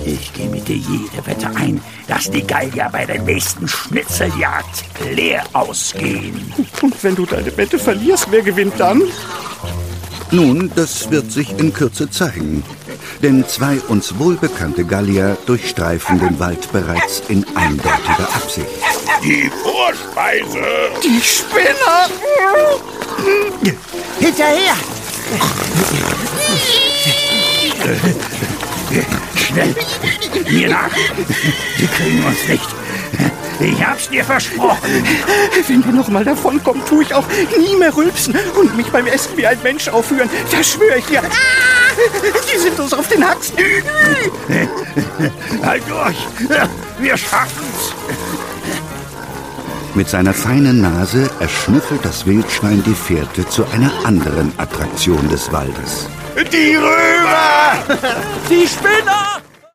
Ich gehe mit dir jede Wette ein, dass die Gallier bei der nächsten Schnitzeljagd leer ausgehen. Und wenn du deine Wette verlierst, wer gewinnt dann? Nun, das wird sich in Kürze zeigen. Denn zwei uns wohlbekannte Gallier durchstreifen den Wald bereits in eindeutiger Absicht. Die Vorspeise! Die Spinner! Hinterher! Schnell! Mir nach! Sie kriegen uns nicht! Ich hab's dir versprochen! Wenn wir noch mal davonkommen, tue ich auch nie mehr rülpsen und mich beim Essen wie ein Mensch aufführen. Das schwöre ich dir. Die sind uns auf den Haxen. Halt durch! Wir schaffen's! Mit seiner feinen Nase erschnüffelt das Wildschwein die Fährte zu einer anderen Attraktion des Waldes. Die Römer! Die Spinner!